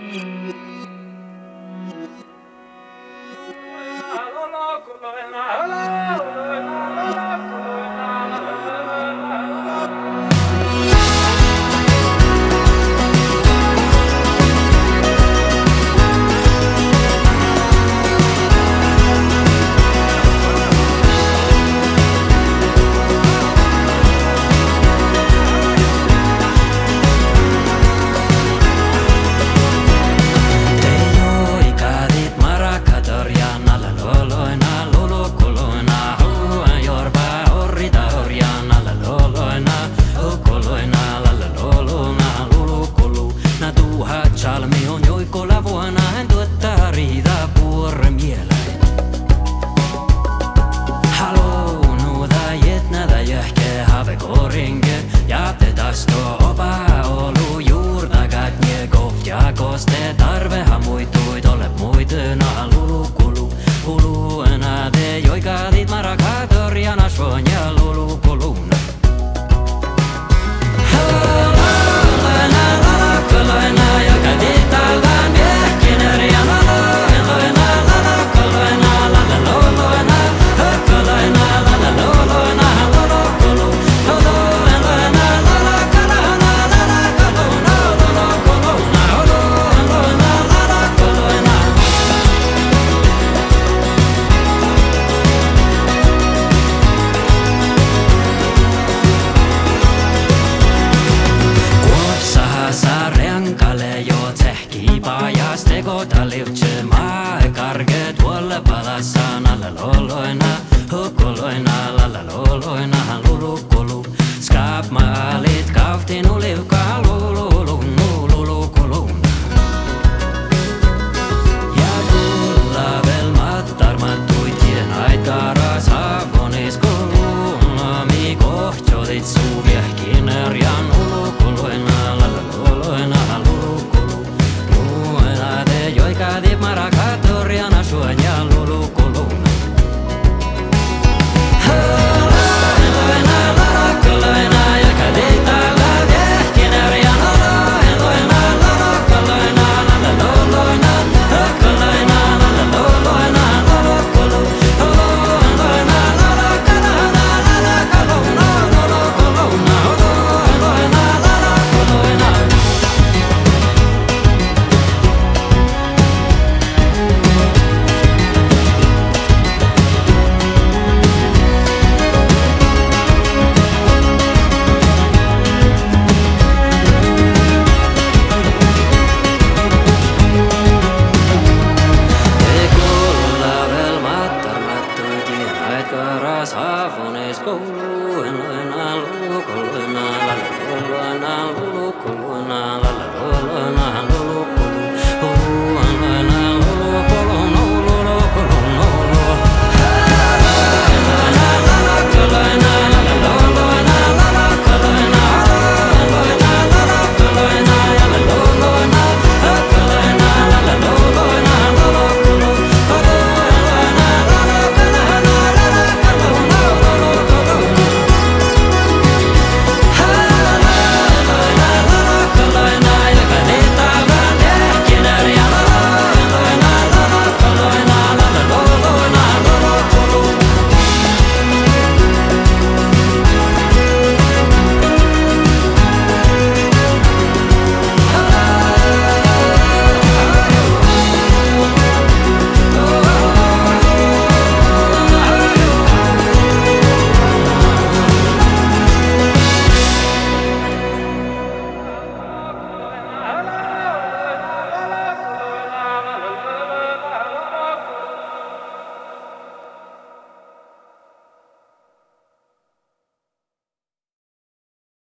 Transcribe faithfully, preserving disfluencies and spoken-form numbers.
Salmi on joikolla vuonna, hän tuottaa riitaa puorre mieleen. Hallå, nuuda jetnäda jähke have koringe. Ja te tasto opa olu juurtakat nye koht ja koste tarveha muituit ole muitena lulukulu. Huluena te joikadit marakatorjana svon ja lulukuluna. Pajas teko ta livtse maa karge tuolle palassan alla loloina.